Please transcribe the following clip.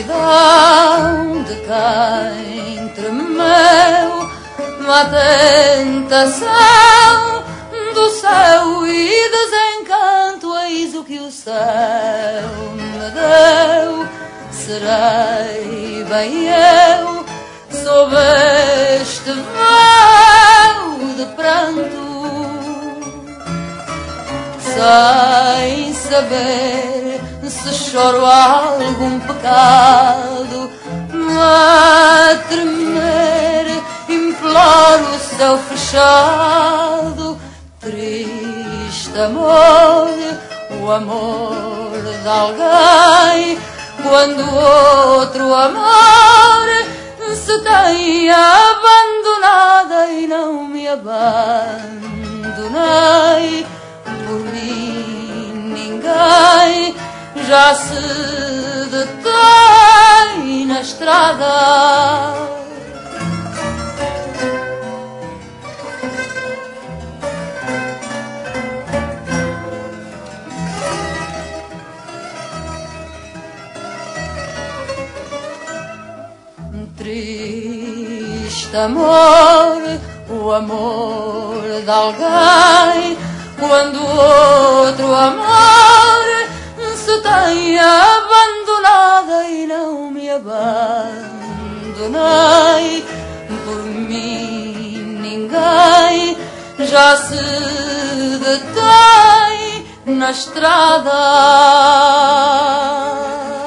solidão de quem tremeu na tentação do céu e desencanto. Eis o que o céu me deu. Serei bem eu sob este véu de pranto, sem saber se choro algum pecado. A tremer imploro o céu fechado. Triste amor, o amor de alguém, quando outro amor se tem abandonada e não me abandonei. Por mim ninguém já se detém na estrada. Triste amor, o amor de alguém, quando outro amor se tem abandonada e não me abandonei. Por mim ninguém já se detém na estrada.